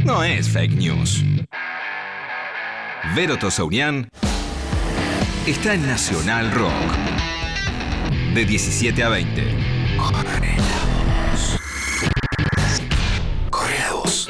no es fake news. Vero Tosaunian está en Nacional Rock. De 17 a 20. Corre la voz.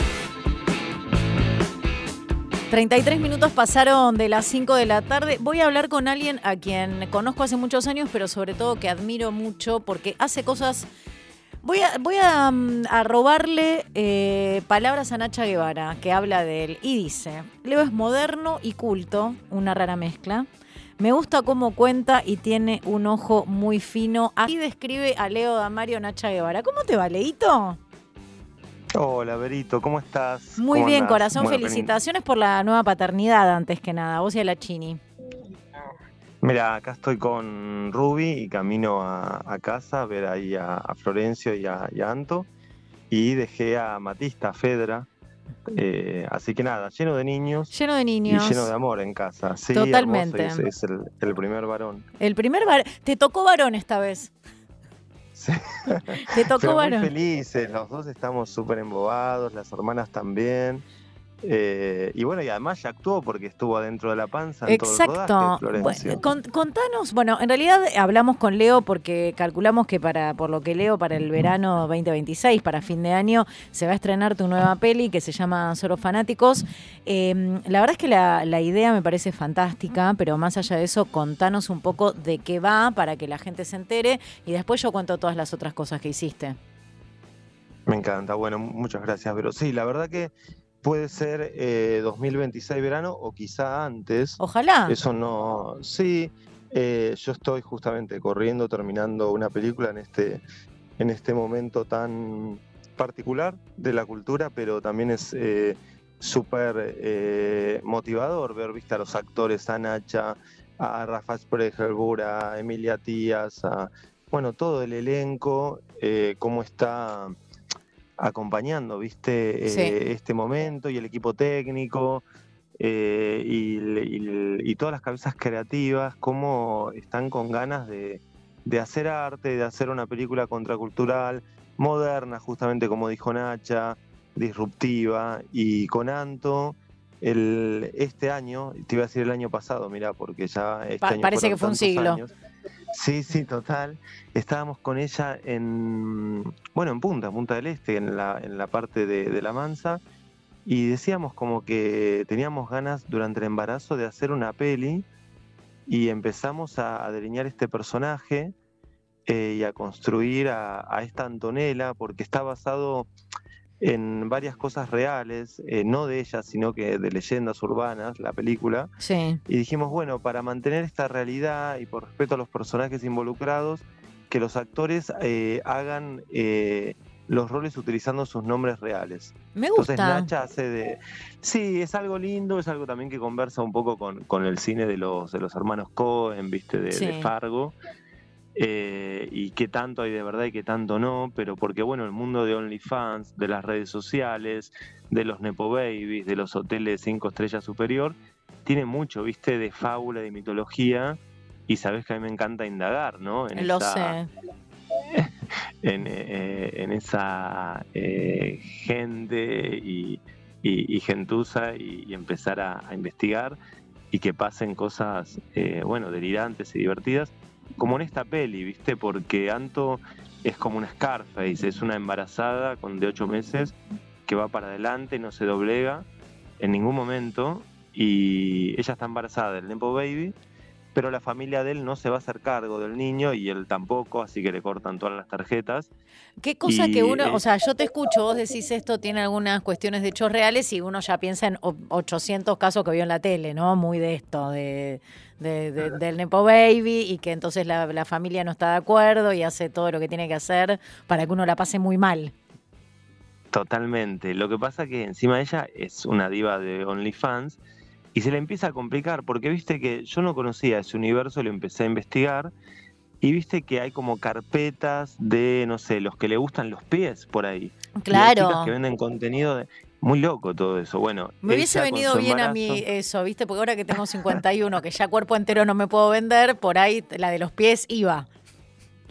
33 minutos pasaron de las 5 de la tarde. Voy a hablar con alguien a quien conozco hace muchos años, pero sobre todo que admiro mucho porque hace cosas... Voy a robarle palabras a Nacha Guevara, que habla de él, y dice: Leo es moderno y culto, una rara mezcla. Me gusta cómo cuenta y tiene un ojo muy fino. Aquí describe a Leo Damario Nacha Guevara. ¿Cómo te va, Leito? Hola, Berito, ¿cómo estás? Muy ¿Cómo bien, andás? corazón. Bueno, Felicitaciones por la nueva paternidad, antes que nada. Vos y a la Chini. mira, acá estoy con Ruby y camino a casa a ver ahí a Florencio y a Anto. Y dejé a Matista, a Fedra. Así que nada, lleno de niños Lleno de y niños. lleno de amor en casa. Sí, Totalmente. hermoso, y es el primer varón. El primer varón. Te tocó varón esta vez. Sí. Te tocó Pero muy varón. felices, los dos estamos súper embobados, las hermanas también. Y bueno, y además ya actuó porque estuvo adentro de la panza en todo el rodaje, Florencio. Bueno, contanos, bueno, en realidad hablamos con Leo porque calculamos que por lo que leo, para el verano 2026, para fin de año, se va a estrenar tu nueva peli que se llama Solo Fanáticos. La verdad es que la idea me parece fantástica, pero más allá de eso, contanos un poco de qué va para que la gente se entere y después yo cuento todas las otras cosas que hiciste. Me encanta, bueno, muchas gracias, pero sí, la verdad que puede ser 2026 verano o quizá antes. Ojalá. Eso no. Sí, yo estoy justamente corriendo, terminando una película en este momento tan particular de la cultura, pero también es súper motivador ver, viste, a los actores, a Nacha, a Rafa Spregelburg, a Emilia Tías, bueno, todo el elenco, cómo está acompañando, viste, Sí. este momento, y el equipo técnico, y todas las cabezas creativas, cómo están con ganas de hacer arte, de hacer una película contracultural, moderna, justamente como dijo Nacha, disruptiva, y con Anto. Este año, te iba a decir el año pasado, mirá, porque ya este año Parece fueron que fue un tantos siglo. años. Sí, sí, total. Estábamos con ella en Punta del Este, en la parte de La Mansa, y decíamos como que teníamos ganas durante el embarazo de hacer una peli, y empezamos a delinear este personaje, y a construir a esta Antonella, porque está basado en varias cosas reales, no de ella, sino que de leyendas urbanas, la película. Sí. Y dijimos, bueno, para mantener esta realidad y por respeto a los personajes involucrados, que los actores hagan los roles utilizando sus nombres reales. Me Entonces gusta. Nacha hace de... Sí, es algo lindo, es algo también que conversa un poco con el cine de los hermanos Coen, viste, Sí. de Fargo. Y qué tanto hay de verdad y qué tanto no, pero porque bueno, el mundo de OnlyFans, de las redes sociales, de los Nepo Babies, de los hoteles 5 estrellas superior, tiene mucho, viste, de fábula, de mitología, y sabés que a mí me encanta indagar, ¿no? Lo sé. En esa gente y gentuza, y empezar a investigar y que pasen cosas, bueno, delirantes y divertidas, como en esta peli, ¿viste? Porque Anto es como una Scarface, es una embarazada de 8 meses que va para adelante, no se doblega en ningún momento, y ella está embarazada del Nepo Baby, pero la familia de él no se va a hacer cargo del niño y él tampoco, así que le cortan todas las tarjetas. Qué cosa que uno, Y, o sea, yo te escucho, vos decís esto tiene algunas cuestiones de hechos reales y uno ya piensa en 800 casos que vio en la tele, ¿no? Muy de esto, del Nepo Baby, y que entonces la familia no está de acuerdo y hace todo lo que tiene que hacer para que uno la pase muy mal. Totalmente. Lo que pasa que encima ella es una diva de OnlyFans y se le empieza a complicar porque viste que yo no conocía ese universo, lo empecé a investigar, y viste que hay como carpetas de, no sé, los que le gustan los pies por ahí. Y hay chicas que Claro. venden contenido muy loco todo eso. Bueno, Me hubiese ella con venido su bien a embarazo... mí eso, ¿viste? Porque ahora que tengo 51, que ya cuerpo entero no me puedo vender, por ahí la de los pies iba.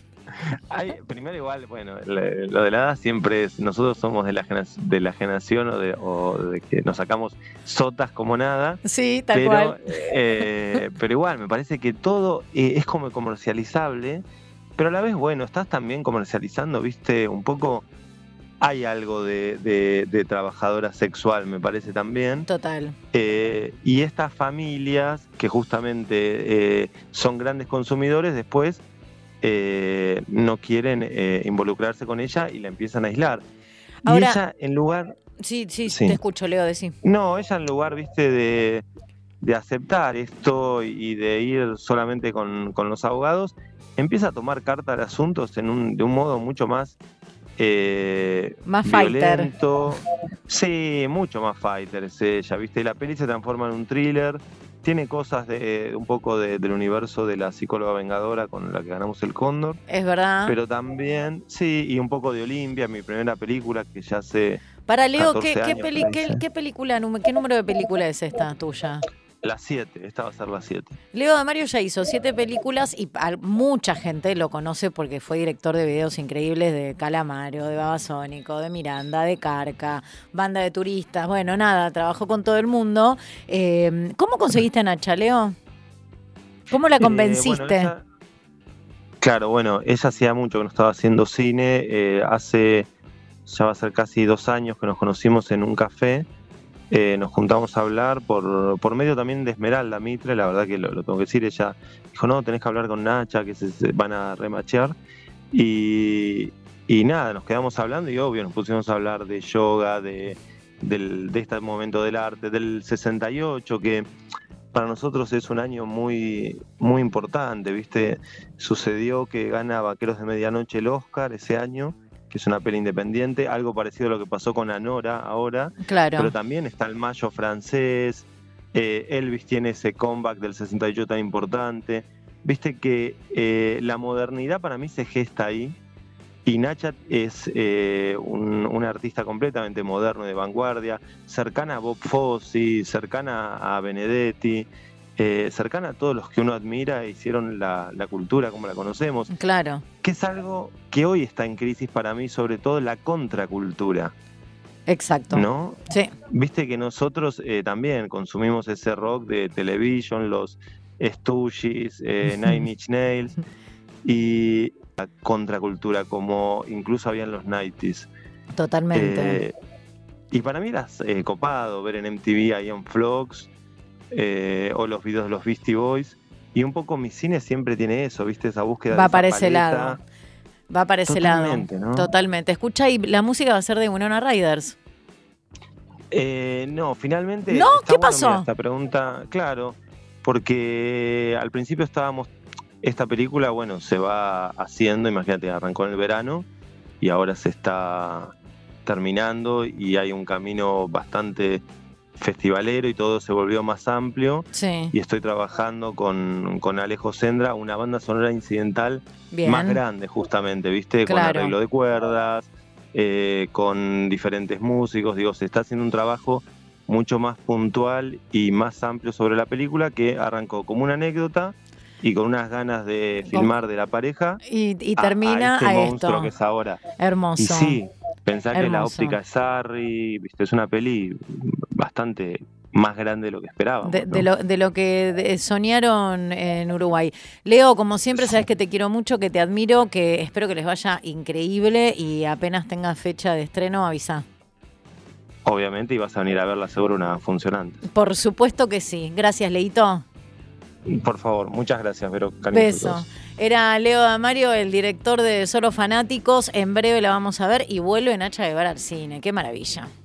Primero igual, bueno, lo de la edad siempre es, nosotros somos de la generación o de que nos sacamos sotas como nada. Sí, tal cual. Pero igual, me parece que todo es como comercializable, pero a la vez, bueno, estás también comercializando, viste, un poco, hay algo de trabajadora sexual, me parece también. Total. Y estas familias que justamente son grandes consumidores, después no quieren involucrarse con ella y la empiezan a aislar. Ahora, y ella en lugar... Sí, te escucho, Leo, decí. No, ella en lugar, viste, de aceptar esto y de ir solamente con los abogados, empieza a tomar carta de asuntos de un modo mucho más violento. Fighter. Sí, mucho más fighter es ella, viste, la peli se transforma en un thriller. Tiene cosas un poco del universo de la psicóloga vengadora con la que ganamos el Cóndor. Es verdad. Pero también, sí, y un poco de Olimpia, mi primera película que ya hace... Para Leo, ¿qué película, qué número de película es esta tuya? La 7, esta va a ser la 7. Leo D'Amario ya hizo 7 películas y mucha gente lo conoce porque fue director de videos increíbles de Calamaro, de Babasónico, de Miranda, de Carca, Banda de Turistas. Bueno, nada, trabajó con todo el mundo. ¿Cómo conseguiste a Nacha, Leo? ¿Cómo la convenciste? Bueno, ella hacía mucho que no estaba haciendo cine. Ya va a ser casi 2 años que nos conocimos en un café. Nos juntamos a hablar por medio también de Esmeralda Mitre, la verdad que lo tengo que decir. Ella dijo, no, tenés que hablar con Nacha, que se van a remachear. Y nada, nos quedamos hablando y obvio nos pusimos a hablar de yoga, de este momento del arte, del 68, que para nosotros es un año muy, muy importante, ¿viste? Sucedió que gana Vaqueros de Medianoche el Oscar ese año, que es una peli independiente, algo parecido a lo que pasó con Anora ahora, claro. Pero también está el Mayo francés, Elvis tiene ese comeback del 68 tan importante, viste que la modernidad para mí se gesta ahí, y Nacha es una artista completamente moderno, de vanguardia, cercana a Bob Fosse, cercana a Benedetti, cercana a todos los que uno admira e hicieron la cultura como la conocemos. Claro. Que es algo que hoy está en crisis para mí, sobre todo la contracultura. Exacto. ¿No? Sí. Viste que nosotros también consumimos ese rock de Television, los Stooges, Nine Inch Nails, y la contracultura, como incluso había en los 90s. Totalmente. Y para mí era copado ver en MTV a Ian Flux, o los videos de los Beastie Boys, y un poco mi cine siempre tiene eso, ¿viste? Esa búsqueda va de esa para ese paleta. lado. Va para ese lado. ¿No? Totalmente. Escucha, y la música va a ser de Winona Riders. No, finalmente. ¿No? ¿Qué pasó? Mira, esta pregunta, claro, porque al principio esta película, bueno, se va haciendo, imagínate, arrancó en el verano y ahora se está terminando y hay un camino bastante festivalero y todo se volvió más amplio. Sí. Y estoy trabajando con Alejo Sendra, una banda sonora incidental más grande justamente, ¿viste? Claro. Con arreglo de cuerdas, con diferentes músicos, digo, se está haciendo un trabajo mucho más puntual y más amplio sobre la película, que arrancó como una anécdota y con unas ganas de filmar de la pareja y termina a este monstruo esto que es ahora. hermoso. Y sí, pensar que la Hermoso. óptica es Sarri, ¿viste? Es una peli bastante más grande de lo que esperábamos. De lo que soñaron en Uruguay. Leo, como siempre, sabes que te quiero mucho, que te admiro, que espero que les vaya increíble y apenas tengas fecha de estreno, avisa. Obviamente, y vas a venir a verla seguro una funcionante. Por supuesto que sí. Gracias, Leito. Por favor, muchas gracias, Vero. Beso. Era Leo D'Amario, el director de Solo Fanáticos. En breve la vamos a ver y vuelve Nacha Guevara al cine. Qué maravilla.